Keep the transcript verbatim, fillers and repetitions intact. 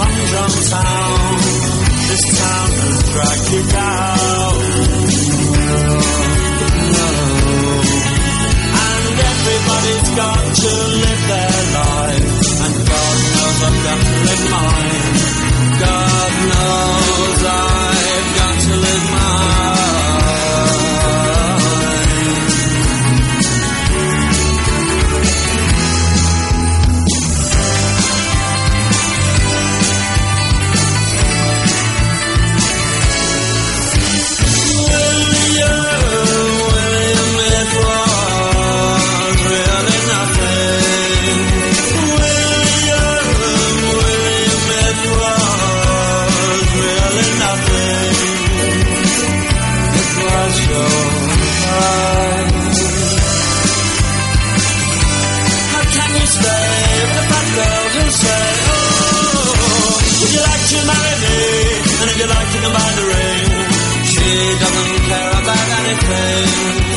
humdrum town. This town has dragged you down. No, no. And everybody's got to live their life. And God knows I've got to live mine. God knows I've got to live mine. You like to combine the ring. She doesn't care about anything.